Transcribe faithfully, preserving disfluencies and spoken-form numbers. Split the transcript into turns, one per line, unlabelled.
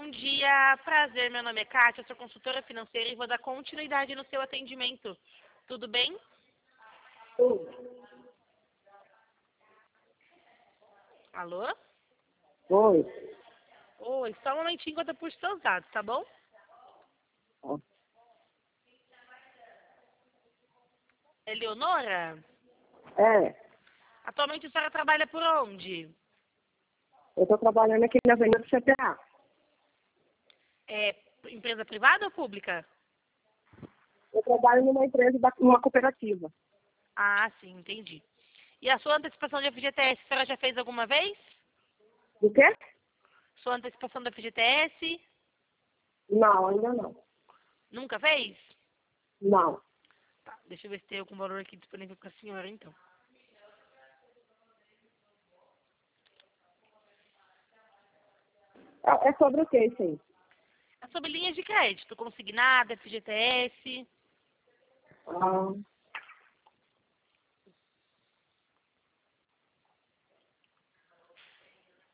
dia, prazer, meu nome é Kátia, sou consultora financeira e vou dar continuidade no seu atendimento. Tudo bem?
Oi.
Alô?
Oi.
Oi, só um momentinho enquanto eu puxo seus dados, tá bom?
Ó,
Eleonora?
É,
Atualmente a senhora trabalha por onde?
eu estou trabalhando aqui na Avenida do C P A.
É empresa privada ou pública?
Eu trabalho numa empresa, da, numa cooperativa.
Ah, sim, entendi. E a sua antecipação de F G T S, a senhora já fez alguma vez?
Do quê?
Sua antecipação da F G T S?
Não, ainda não.
Nunca fez?
Não.
Tá, deixa eu ver se tem algum valor aqui disponível para a senhora, então.
É, é sobre o que isso aí?
É sobre linhas de crédito, consignada, F G T S.
Ah,